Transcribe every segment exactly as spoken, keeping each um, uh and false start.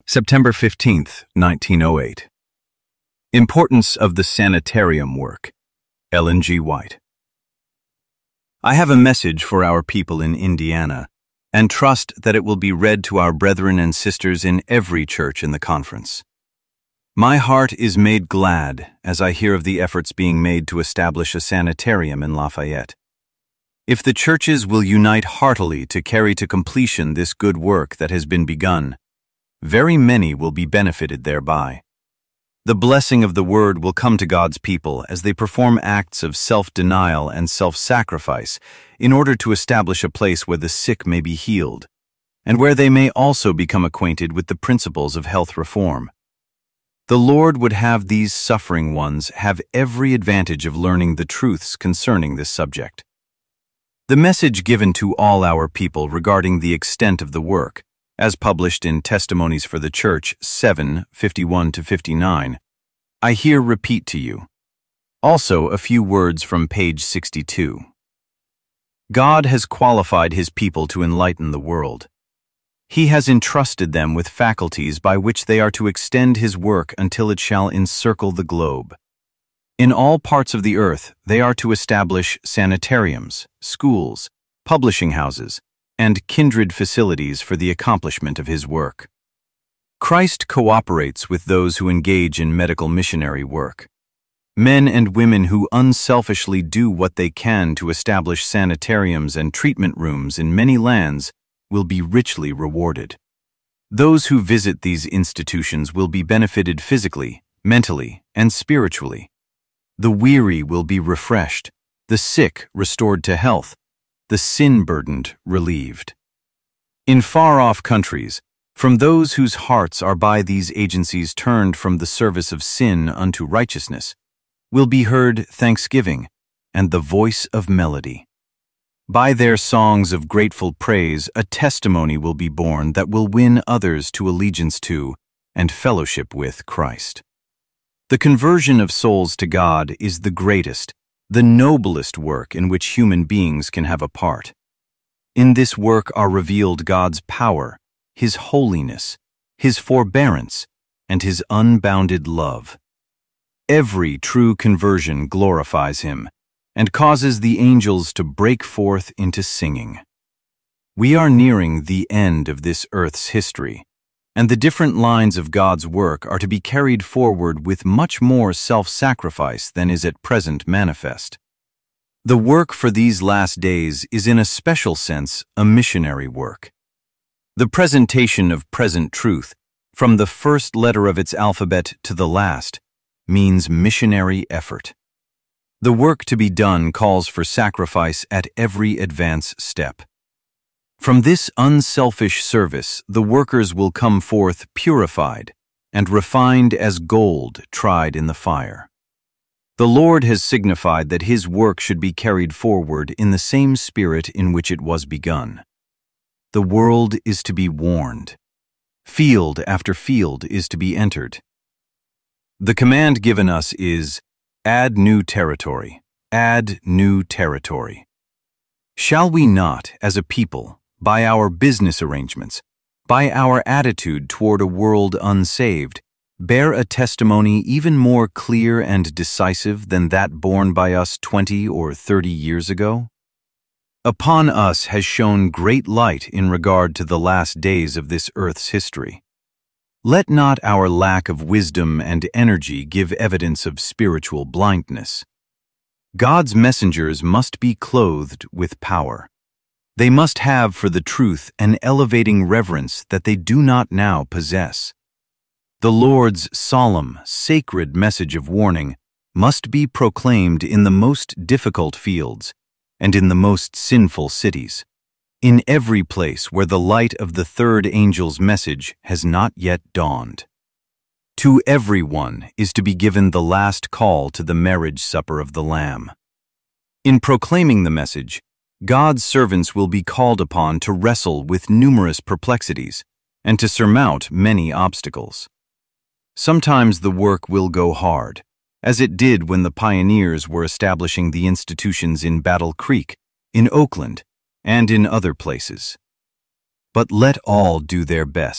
September fifteenth, nineteen oh eight. Importance of the Sanitarium Work. Ellen G. White. I have a message for our people in Indiana, and trust that it will be read to our brethren and sisters in every church in the conference. My heart is made glad as I hear of the efforts being made to establish a sanitarium in Lafayette. If the churches will unite heartily to carry to completion this good work that has been begun, very many will be benefited thereby. The blessing of the word will come to God's people as they perform acts of self-denial and self-sacrifice in order to establish a place where the sick may be healed, and where they may also become acquainted with the principles of health reform. The Lord would have these suffering ones have every advantage of learning the truths concerning this subject. The message given to all our people regarding the extent of the work, as published in Testimonies for the Church seven, fifty-one to fifty-nine, I here repeat to you. Also a few words from page sixty-two. God has qualified His people to enlighten the world. He has entrusted them with faculties by which they are to extend His work until it shall encircle the globe. In all parts of the earth, they are to establish sanitariums, schools, publishing houses, and kindred facilities for the accomplishment of His work. Christ cooperates with those who engage in medical missionary work. Men and women who unselfishly do what they can to establish sanitariums and treatment rooms in many lands will be richly rewarded. Those who visit these institutions will be benefited physically, mentally, and spiritually. The weary will be refreshed, the sick restored to health, the sin-burdened relieved. In far-off countries, from those whose hearts are by these agencies turned from the service of sin unto righteousness, will be heard thanksgiving and the voice of melody. By their songs of grateful praise, a testimony will be born that will win others to allegiance to and fellowship with Christ. The conversion of souls to God is the greatest, the noblest work in which human beings can have a part. In this work are revealed God's power, His holiness, His forbearance, and His unbounded love. Every true conversion glorifies Him and causes the angels to break forth into singing. We are nearing the end of this earth's history, and the different lines of God's work are to be carried forward with much more self-sacrifice than is at present manifest. The work for these last days is in a special sense a missionary work. The presentation of present truth, from the first letter of its alphabet to the last, means missionary effort. The work to be done calls for sacrifice at every advance step. From this unselfish service, the workers will come forth purified and refined as gold tried in the fire. The Lord has signified that His work should be carried forward in the same spirit in which it was begun. The world is to be warned. Field after field is to be entered. The command given us is, add new territory, add new territory. Shall we not, as a people, by our business arrangements, by our attitude toward a world unsaved, bear a testimony even more clear and decisive than that borne by us twenty or thirty years ago? Upon us has shone great light in regard to the last days of this earth's history. Let not our lack of wisdom and energy give evidence of spiritual blindness. God's messengers must be clothed with power. They must have for the truth an elevating reverence that they do not now possess. The Lord's solemn, sacred message of warning must be proclaimed in the most difficult fields and in the most sinful cities, in every place where the light of the third angel's message has not yet dawned. To every one is to be given the last call to the marriage supper of the Lamb. In proclaiming the message, God's servants will be called upon to wrestle with numerous perplexities and to surmount many obstacles. Sometimes the work will go hard, as it did when the pioneers were establishing the institutions in Battle Creek, in Oakland, and in other places. But let all do their best,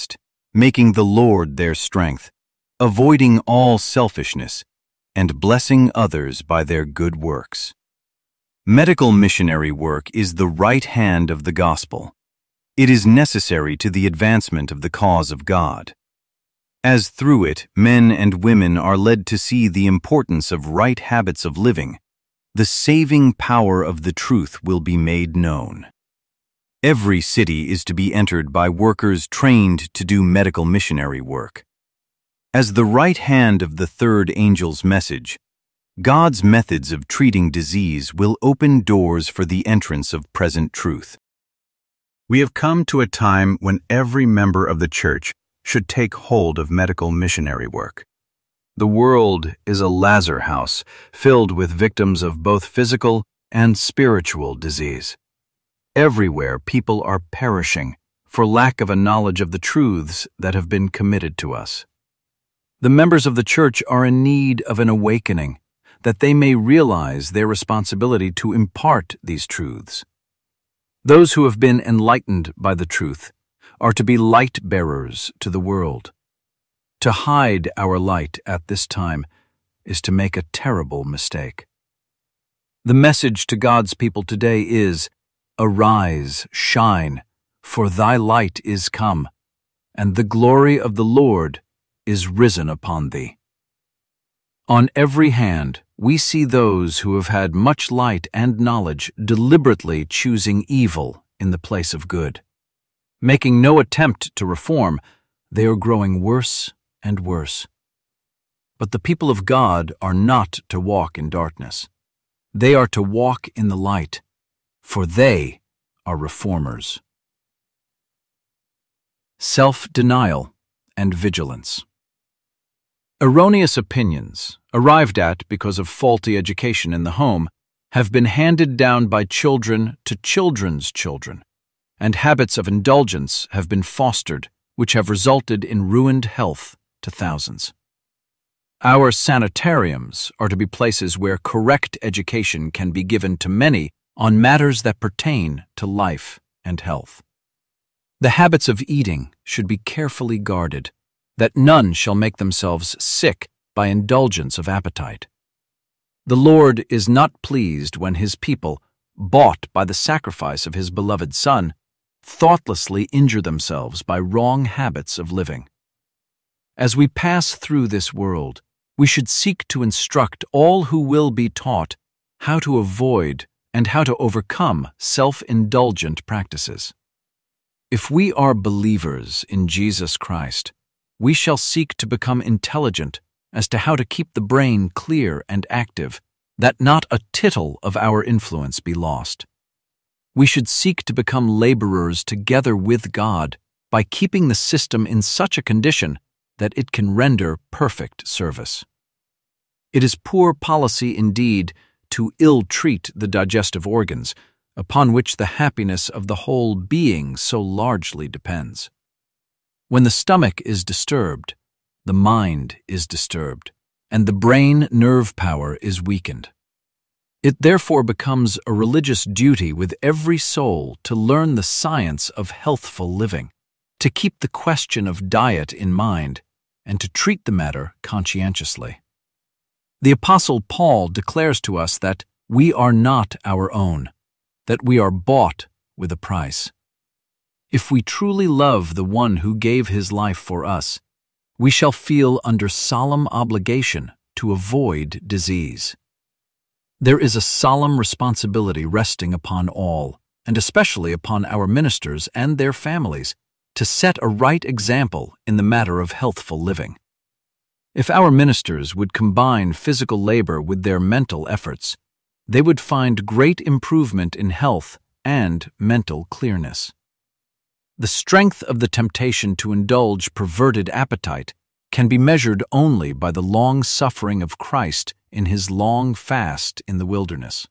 making the Lord their strength, avoiding all selfishness, and blessing others by their good works. Medical missionary work is the right hand of the gospel. It is necessary to the advancement of the cause of God, as through it men and women are led to see the importance of right habits of living. The saving power of the truth will be made known. Every city is to be entered by workers trained to do medical missionary work. As the right hand of the third angel's message, God's methods of treating disease will open doors for the entrance of present truth. We have come to a time when every member of the church should take hold of medical missionary work. The world is a Lazar house filled with victims of both physical and spiritual disease. Everywhere people are perishing for lack of a knowledge of the truths that have been committed to us. The members of the church are in need of an awakening, that they may realize their responsibility to impart these truths. Those who have been enlightened by the truth are to be light bearers to the world. To hide our light at this time is to make a terrible mistake. The message to God's people today is, "Arise, shine, for thy light is come, and the glory of the Lord is risen upon thee." On every hand, we see those who have had much light and knowledge deliberately choosing evil in the place of good. Making no attempt to reform, they are growing worse and worse. But the people of God are not to walk in darkness. They are to walk in the light, for they are reformers. Self-denial and vigilance. Erroneous opinions, arrived at because of faulty education in the home, have been handed down by children to children's children, and habits of indulgence have been fostered, which have resulted in ruined health to thousands. Our sanitariums are to be places where correct education can be given to many on matters that pertain to life and health. The habits of eating should be carefully guarded, that none shall make themselves sick by indulgence of appetite. The Lord is not pleased when his people, bought by the sacrifice of his beloved Son, thoughtlessly injure themselves by wrong habits of living. As we pass through this world, we should seek to instruct all who will be taught how to avoid and how to overcome self-indulgent practices. If we are believers in Jesus Christ, we shall seek to become intelligent as to how to keep the brain clear and active, that not a tittle of our influence be lost. We should seek to become laborers together with God by keeping the system in such a condition that it can render perfect service. It is poor policy indeed to ill-treat the digestive organs, upon which the happiness of the whole being so largely depends. When the stomach is disturbed, the mind is disturbed, and the brain nerve power is weakened. It therefore becomes a religious duty with every soul to learn the science of healthful living, to keep the question of diet in mind, and to treat the matter conscientiously. The Apostle Paul declares to us that we are not our own, that we are bought with a price. If we truly love the one who gave his life for us, we shall feel under solemn obligation to avoid disease. There is a solemn responsibility resting upon all, and especially upon our ministers and their families, to set a right example in the matter of healthful living. If our ministers would combine physical labor with their mental efforts, they would find great improvement in health and mental clearness. The strength of the temptation to indulge perverted appetite can be measured only by the long suffering of Christ in his long fast in the wilderness.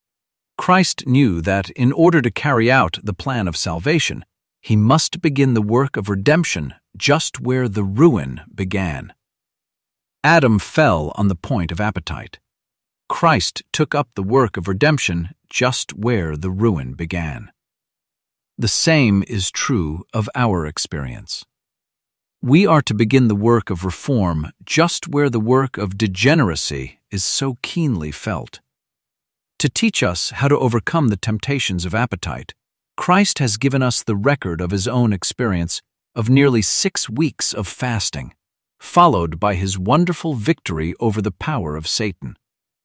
Christ knew that in order to carry out the plan of salvation, he must begin the work of redemption just where the ruin began. Adam fell on the point of appetite. Christ took up the work of redemption just where the ruin began. The same is true of our experience. We are to begin the work of reform just where the work of degeneracy is so keenly felt. To teach us how to overcome the temptations of appetite, Christ has given us the record of his own experience of nearly six weeks of fasting, followed by his wonderful victory over the power of Satan.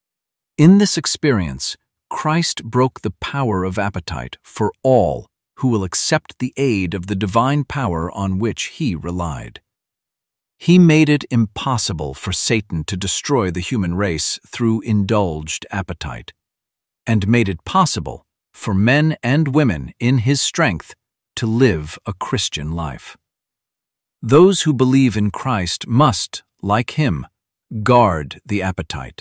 In this experience, Christ broke the power of appetite for all who will accept the aid of the divine power on which he relied. He made it impossible for Satan to destroy the human race through indulged appetite, and made it possible for men and women in his strength to live a Christian life. Those who believe in Christ must, like him, guard the appetite.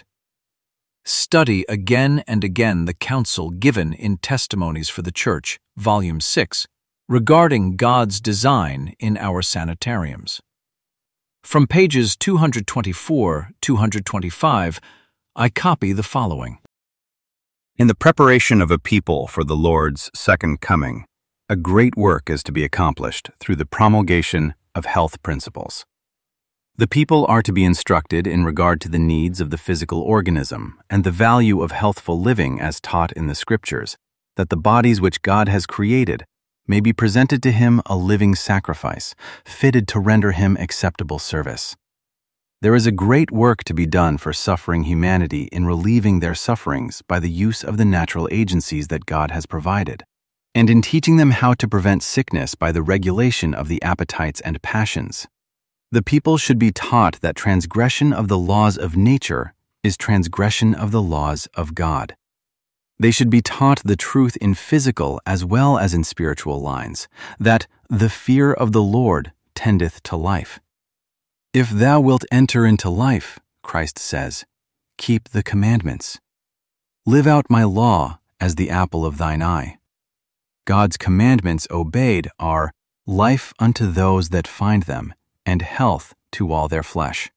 Study again and again the counsel given in Testimonies for the Church, Volume six, regarding God's design in our sanitariums. From pages two twenty-four to two twenty-five, I copy the following. In the preparation of a people for the Lord's second coming, a great work is to be accomplished through the promulgation of health principles. The people are to be instructed in regard to the needs of the physical organism and the value of healthful living as taught in the Scriptures, that the bodies which God has created may be presented to him a living sacrifice, fitted to render him acceptable service. There is a great work to be done for suffering humanity in relieving their sufferings by the use of the natural agencies that God has provided, and in teaching them how to prevent sickness by the regulation of the appetites and passions. The people should be taught that transgression of the laws of nature is transgression of the laws of God. They should be taught the truth in physical as well as in spiritual lines, that the fear of the Lord tendeth to life. If thou wilt enter into life, Christ says, keep the commandments. Live out my law as the apple of thine eye. God's commandments obeyed are life unto those that find them, and health to all their flesh.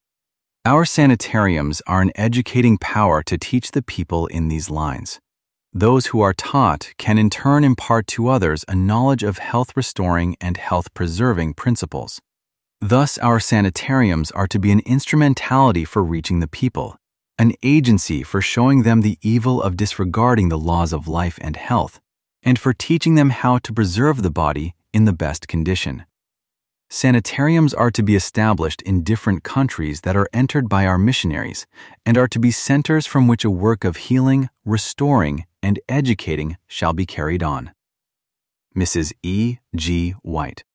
Our sanitariums are an educating power to teach the people in these lines. Those who are taught can in turn impart to others a knowledge of health-restoring and health-preserving principles. Thus, our sanitariums are to be an instrumentality for reaching the people, an agency for showing them the evil of disregarding the laws of life and health, and for teaching them how to preserve the body in the best condition. Sanitariums are to be established in different countries that are entered by our missionaries and are to be centers from which a work of healing, restoring, and educating shall be carried on. Missus E. G. White.